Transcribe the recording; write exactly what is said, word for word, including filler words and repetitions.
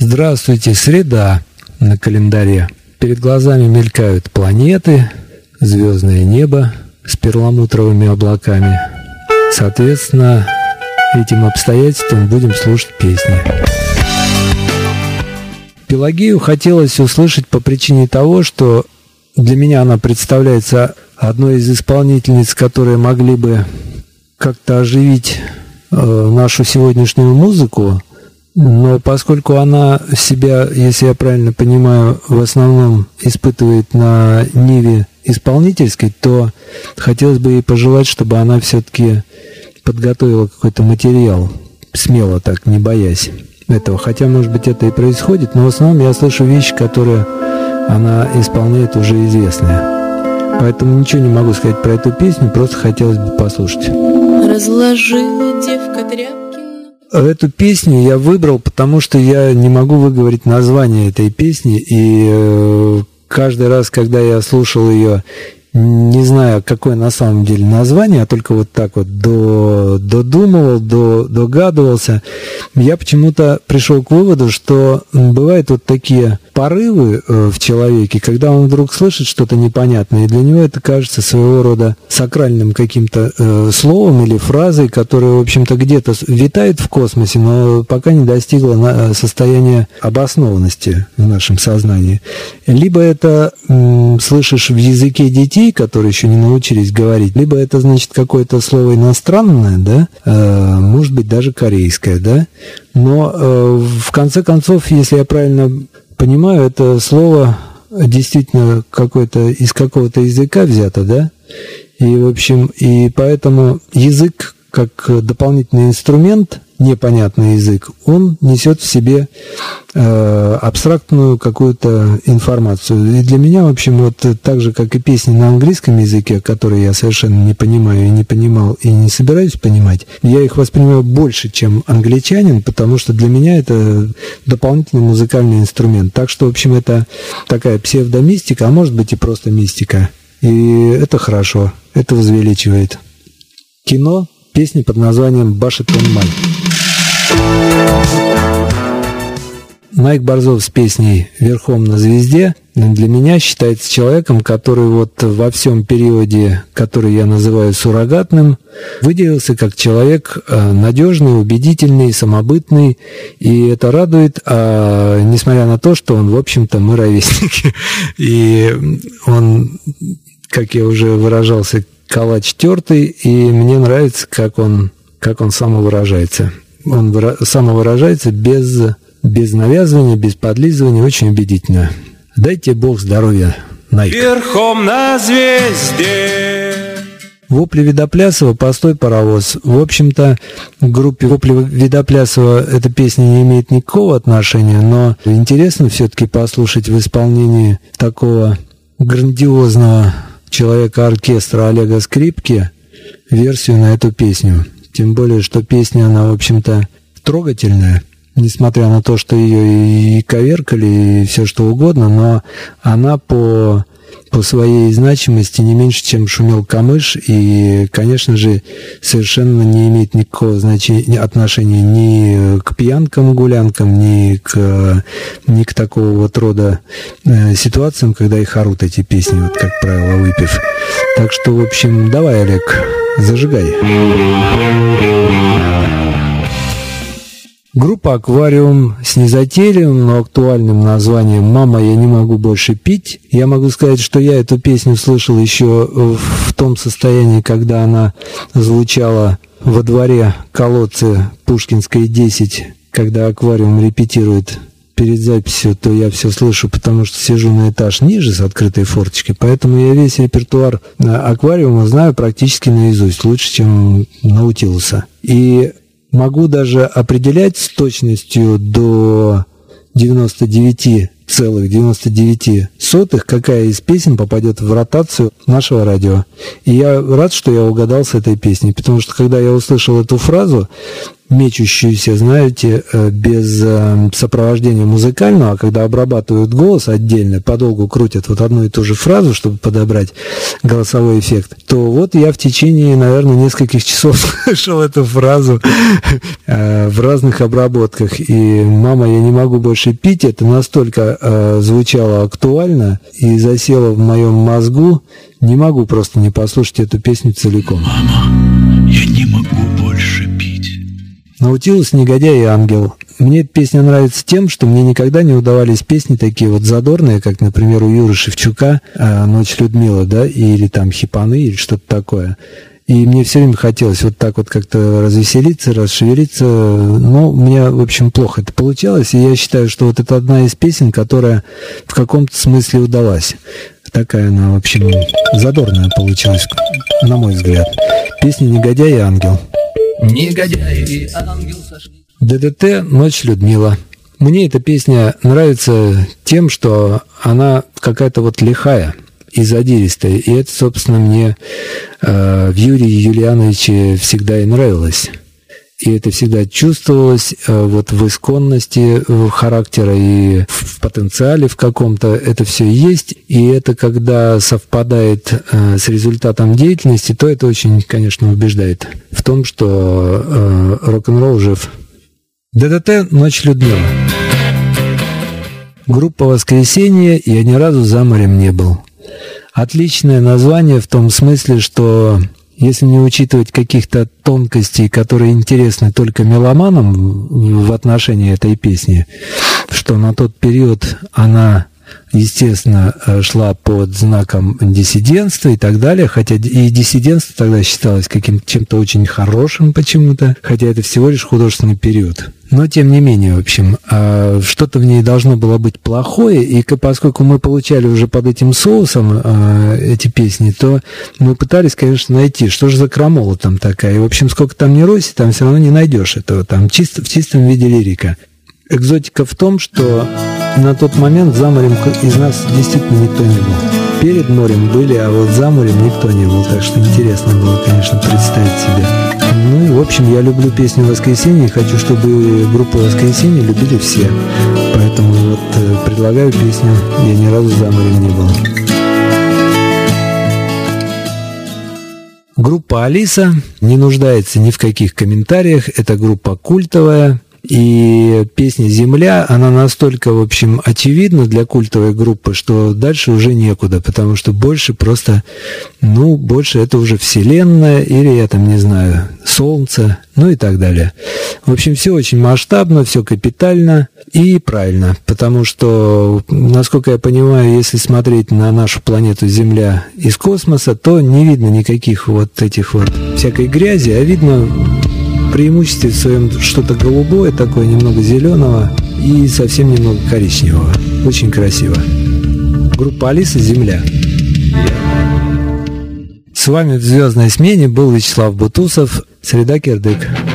Здравствуйте, среда на календаре. Перед глазами мелькают планеты, звездное небо с перламутровыми облаками. Соответственно, этим обстоятельствам будем слушать песни. Пелагею хотелось услышать по причине того, что для меня она представляется одной из исполнительниц, которые могли бы как-то оживить э, нашу сегодняшнюю музыку. Но поскольку она себя, если я правильно понимаю, в основном испытывает на ниве исполнительской, то хотелось бы ей пожелать, чтобы она все-таки подготовила какой-то материал, смело так, не боясь этого. Хотя, может быть, это и происходит, но в основном я слышу вещи, которые она исполняет уже известные. Поэтому ничего не могу сказать про эту песню, просто хотелось бы послушать. Разложила девка тряпки. Эту песню я выбрал, потому что я не могу выговорить название этой песни, и э, каждый раз, когда я слушал ее, не зная, какое на самом деле название, а только вот так вот до, додумывал, до, догадывался, я почему-то пришел к выводу, что бывают вот такие порывы в человеке, когда он вдруг слышит что-то непонятное, и для него это кажется своего рода сакральным каким-то э, словом или фразой, которая, в общем-то, где-то витает в космосе, но пока не достигла на, состояния обоснованности в нашем сознании. Либо это м, слышишь в языке детей, которые еще не научились говорить, либо это, значит, какое-то слово иностранное, да, э, может быть, даже корейское, да, но э, в конце концов, если я правильно понимаю, это слово действительно какое-то из какого-то языка взято, да, и, в общем, и поэтому язык как дополнительный инструмент, непонятный язык, он несет в себе э, абстрактную какую-то информацию. И для меня, в общем, вот так же, как и песни на английском языке, которые я совершенно не понимаю и не понимал, и не собираюсь понимать, я их воспринимаю больше, чем англичанин, потому что для меня это дополнительный музыкальный инструмент. Так что, в общем, это такая псевдомистика, а может быть и просто мистика. И это хорошо, это возвеличивает. Кино. Песня под названием «Башет он май». Майк Борзов с песней «Верхом на звезде» для меня считается человеком, который вот во всем периоде, который я называю суррогатным, выделился как человек надежный, убедительный, самобытный, и это радует, а, несмотря на то, что он, в общем-то, мы ровесники. И он, как я уже выражался, калач тертый, и мне нравится, как он, как он самовыражается. Он выра- самовыражается без, без навязывания, без подлизывания, очень убедительно. Дайте Бог здоровья, Найк. Верхом на звезде. Вопли Видоплясова «Постой, паровоз». В общем-то, к группе Вопли Видоплясова эта песня не имеет никакого отношения, но интересно все-таки послушать в исполнении такого грандиозного человека-оркестра Олега Скрипки версию на эту песню. Тем более, что песня, она, в общем-то, трогательная, несмотря на то, что ее и коверкали, и все что угодно, но она по, по своей значимости не меньше, чем «Шумел камыш», и, конечно же, совершенно не имеет никакого значения, отношения ни к пьянкам, гулянкам, ни к, ни к такого вот рода э, ситуациям, когда их орут эти песни, вот, как правило, выпив. Так что, в общем, давай, Олег, зажигай. Группа «Аквариум» с незатейливым, но актуальным названием «Мама, я не могу больше пить». Я могу сказать, что я эту песню слышал еще в том состоянии, когда она звучала во дворе колодца Пушкинской, десять, когда «Аквариум» репетирует перед записью, то я все слышу, потому что сижу на этаж ниже с открытой форточкой, поэтому я весь репертуар «Аквариума» знаю практически наизусть, лучше, чем «Наутилуса». И могу даже определять с точностью до девяносто девять целых девяносто девять сотых, какая из песен попадет в ротацию нашего радио. И я рад, что я угадал с этой песней, потому что когда я услышал эту фразу, мечущуюся, знаете, без сопровождения музыкального, а когда обрабатывают голос отдельно, подолгу крутят вот одну и ту же фразу, чтобы подобрать голосовой эффект, то вот я в течение, наверное, нескольких часов слышал эту фразу в разных обработках. И «Мама, я не могу больше пить», это настолько звучало актуально и засело в моем мозгу, не могу просто не послушать эту песню целиком. «Мама, я не могу больше пить». «Наутилус, негодяй и ангел». Мне эта песня нравится тем, что мне никогда не удавались песни такие вот задорные, как, например, у Юры Шевчука «Ночь Людмила», да, или там «Хипаны», или что-то такое. И мне все время хотелось вот так вот как-то развеселиться, расшевелиться. Но у меня, в общем, плохо это получалось. И я считаю, что вот это одна из песен, которая в каком-то смысле удалась. Такая она, в общем, задорная получилась, на мой взгляд. Песня «Негодяй и ангел». Негодяй и ангел сошли. ДДТ «Ночь Людмила». Мне эта песня нравится тем, что она какая-то вот лихая и задиристая. И это, собственно, мне э, в Юрии Юлиановиче всегда и нравилось. И это всегда чувствовалось э, вот в исконности э, характера и в потенциале в каком-то. Это все есть. И это, когда совпадает э, с результатом деятельности, то это очень, конечно, убеждает в том, что э, рок-н-ролл жив. ДДТ «Ночь Людмила». Группа «Воскресенье», я ни разу за морем не был. Отличное название в том смысле, что если не учитывать каких-то тонкостей, которые интересны только меломанам в отношении этой песни, что на тот период она, естественно, шла под знаком диссидентства и так далее, хотя и диссидентство тогда считалось каким-то чем-то очень хорошим почему-то, хотя это всего лишь художественный период. Но, тем не менее, в общем, что-то в ней должно было быть плохое, и поскольку мы получали уже под этим соусом эти песни, то мы пытались, конечно, найти, что же за крамола там такая. И, в общем, сколько там ни роси, там все равно не найдешь этого, там чисто, в чистом виде лирика. Экзотика в том, что на тот момент за морем из нас действительно никто не был. Перед морем были, а вот за морем никто не был. Так что интересно было, конечно, представить себе. Ну и, в общем, я люблю песню «Воскресенье» и хочу, чтобы группу «Воскресенье» любили все. Поэтому вот предлагаю песню «Я ни разу за морем не был». Группа «Алиса» не нуждается ни в каких комментариях. Это группа культовая. И песня «Земля», она настолько, в общем, очевидна для культовой группы, что дальше уже некуда, потому что больше просто, ну, больше это уже вселенная, или, я там не знаю, солнце, ну и так далее. В общем, все очень масштабно, все капитально и правильно, потому что, насколько я понимаю, если смотреть на нашу планету Земля из космоса, то не видно никаких вот этих вот всякой грязи, а видно преимуществе в своем что-то голубое, такое немного зеленого и совсем немного коричневого. Очень красиво. Группа «Алиса», «Земля». С вами в «Звездной смене» был Вячеслав Бутусов, Среда Кирдык.